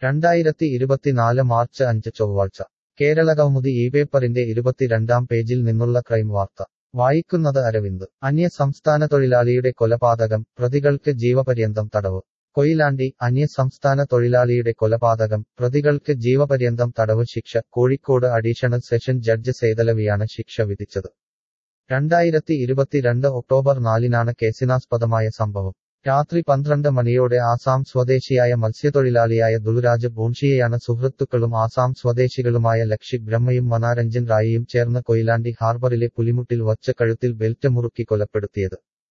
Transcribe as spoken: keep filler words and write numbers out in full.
രണ്ടായിരത്തി ഇരുപത്തിനാല് മാർച്ച് അഞ്ച് ചൊവ്വാഴ്ച കേരളകൗമുദി ഈ പേപ്പറിന്റെ ഇരുപത്തിരണ്ടാം പേജിൽ നിന്നുള്ള ക്രൈം വാർത്ത വായിക്കുന്നത് അരവിന്ദ് അന്യസംസ്ഥാന തൊഴിലാളിയുടെ കൊലപാതകം പ്രതികൾക്ക് ജീവപര്യന്തം തടവ് കൊയിലാണ്ടി അന്യസംസ്ഥാന തൊഴിലാളിയുടെ കൊലപാതകം പ്രതികൾക്ക് ജീവപര്യന്തം തടവ് ശിക്ഷ കോഴിക്കോട് അഡീഷണൽ സെഷൻ ജഡ്ജ് സേതലവിയാണ് ശിക്ഷ വിധിച്ചത് രണ്ടായിരത്തി ഇരുപത്തിരണ്ട് ഒക്ടോബർ നാലിനാണ് കേസിനാസ്പദമായ സംഭവം രാത്രി പന്ത്രണ്ട് മണിയോടെ ആസാം സ്വദേശിയായ മത്സ്യത്തൊഴിലാളിയായ ദുലുരാജ് ബോൺഷിയെയാണ് സുഹൃത്തുക്കളും ആസാം സ്വദേശികളുമായ ലക്ഷിക് ബ്രഹ്മയും മനാരഞ്ജൻ റായിയും ചേർന്ന് കൊയിലാണ്ടി ഹാർബറിലെ പുലിമുട്ടിൽ വച്ച് കഴുത്തിൽ ബെൽറ്റ് മുറുക്കി കൊലപ്പെടുത്തിയത്